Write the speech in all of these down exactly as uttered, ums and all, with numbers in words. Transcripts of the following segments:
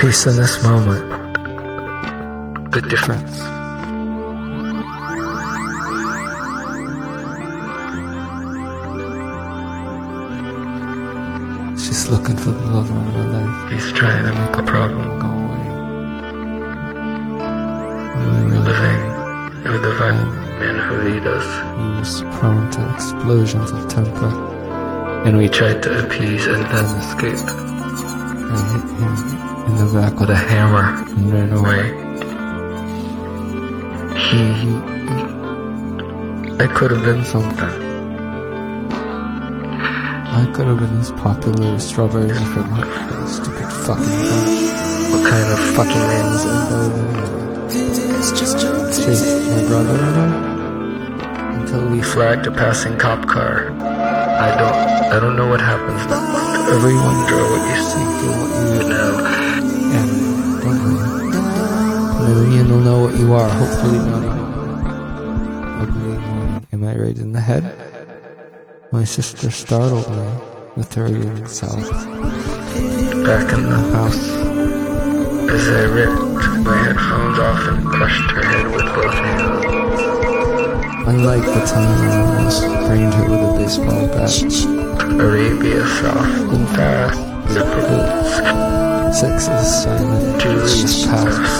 least in this moment, the difference. She's looking for the love of her life. He's trying to make a problem go away. Living in the environment who lead us. He was prone to explosions of temper, and we tried to appease and then escape. I hit him in the back with a hammer and ran away. He... I could have been something. I could have been as popular as Strawberry from her stupid fucking bunch. What kind of fucking name is it? Chase my brother and I? Until we flagged a passing cop car. I don't I don't know what happens next. Every wonder what you seek and what you know. And don't worry. Marion will know what you are, hopefully not. Ugly morning. Am I right in the head? My sister startled me with her young self. Back in the house, as I ripped my headphones off and crushed her head with both hands. Unlike the time I almost brained her with a baseball bat. Arabia soft and fast, zipper boots. Sex is silent, Julie's past.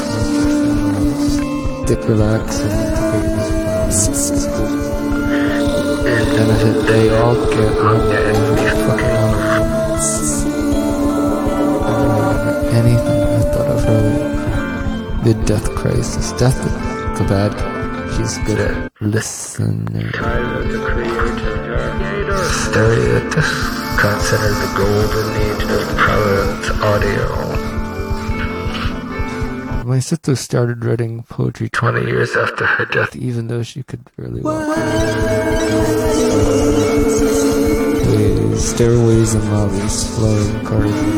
Dick relaxing to greatness. And benefit they all get on the enemy fucking on anything I thought of earlier. The death crisis. Death the bad guy. She's good at listening. Staring at this considered the golden age of Providence audio. My sister started writing poetry twenty years after her death, even though she could barely walk. Ways, stairways and lobbies, flowing cars and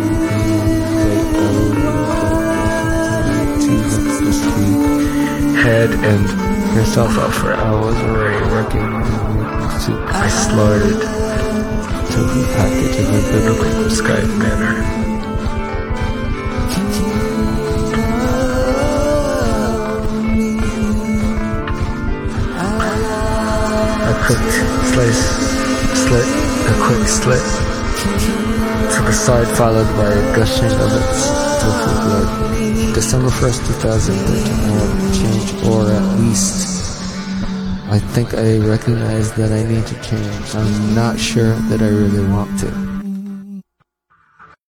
the street. Head and herself up for hours already working on soup. I slaughtered tofu package in a biblically prescribed manner. A quick slice, slit, a quick slit to the side, followed by a gushing of its tofu blood. December first, two thousand thirteen, I want to change, or at least I think I recognize that I need to change. I'm not sure that I really want to.